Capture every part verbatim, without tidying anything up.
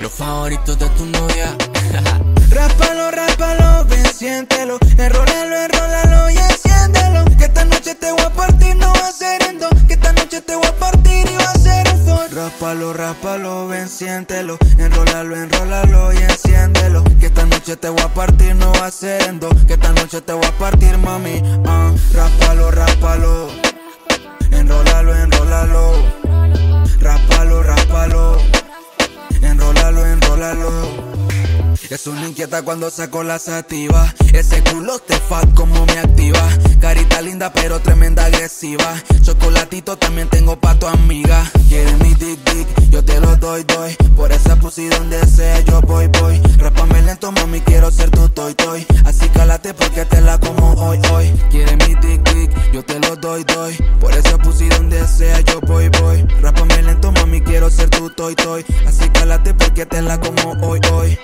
Los favoritos de tu novia. Rápalo, rápalo, ven, siéntelo. Enrólalo, enrólalo y enciéndelo. Que esta noche te voy a partir, no va a ser en dos. Que esta noche te voy a partir y va a ser un for. Rápalo, rápalo, ven, siéntelo. Enrólalo, enrólalo y enciéndelo. Que esta noche te voy a partir, no va a ser en dos. Que esta noche te voy a partir, mami. Uh, rápalo, rápalo. Enrólalo, enrólalo. Rápalo, rápalo. Enrólalo, enrólalo. Es una inquieta cuando saco la sativa. Ese culo te fat como me activa. Carita linda pero tremenda agresiva. Chocolatito también tengo pa' tu amiga. Quieres mi dick dick, yo te lo doy doy. Por esa pussy donde sea yo voy voy. Rápame lento mami, quiero ser tu toy toy. Así cálate porque te la como hoy hoy. Quieres mi dick dick, yo te lo doy doy. Por esa pussy donde sea yo voy voy. Rápame lento mami, quiero ser tu toy toy. Así cálate porque te la como hoy hoy.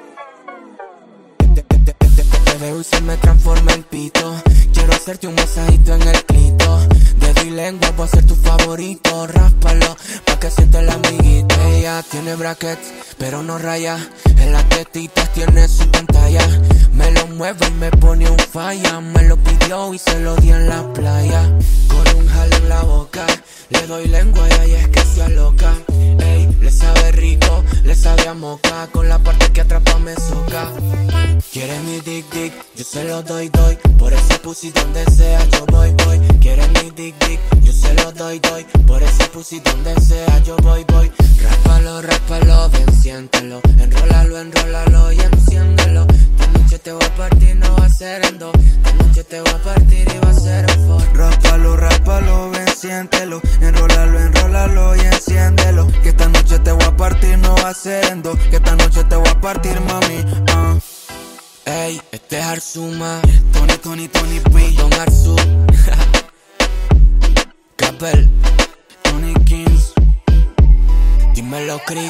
Te veo y se me transforma en pito. Quiero hacerte un masajito en el clito. Dedo y lengua, voy a ser tu favorito. Ráspalo, pa' que sienta el amiguito. Ella tiene brackets, pero no raya. En las tetitas tiene su pantalla. Me lo mueve y me pone un falla. Me lo pidió y se lo di en la playa. Con un jale en la boca, le doy lengua y ahí es que se aloca. Ey, le sabe rico, le sabe a moca. Con la parte que atrapa me soca. Quiere mi dick dick, yo se lo doy doy. Por ese pussy donde sea yo voy voy. Quiere mi dick dick, yo se lo doy doy. Por ese pussy donde sea yo voy voy. Rápalo, rápalo, ven, siéntelo. Enrólalo, enrólalo y enciéndelo. Esta noche te voy a partir, no va a ser en dos. Esta noche te voy a partir y va a ser en four. Rápalo, rápalo, ven, siéntelo. Enrólalo, enrólalo y enciéndelo. Que esta noche te voy a partir, no va a ser en dos. Que esta noche te voy a partir, mami. Uh. Ey, este es Arzuma. Tony, Tony, Tony B. Don Arzu. Capel. Tony Kings. Dímelo, Chris.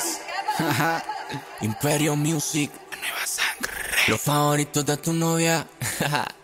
Imperio Music. Nueva sangre. Los favoritos de tu novia.